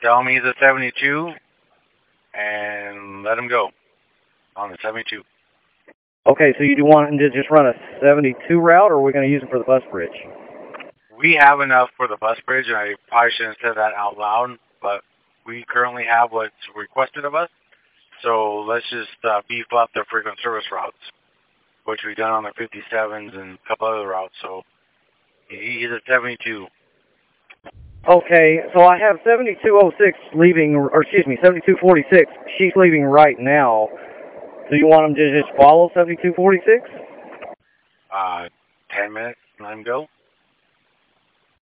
Tell him he's a 72 and let him go on the 72. Okay, so you do want him to just run a 72 route, or are we going to use him for the bus bridge? We have enough for the bus bridge, and I probably shouldn't have said that out loud, but we currently have what's requested of us. So let's just beef up the frequent service routes, which we've done on the 57s and a couple other routes. So he's a 72. Okay, so I have 7206 leaving, or excuse me, 7246. She's leaving right now. Do you want him to just follow 7246? 10 minutes, let him go.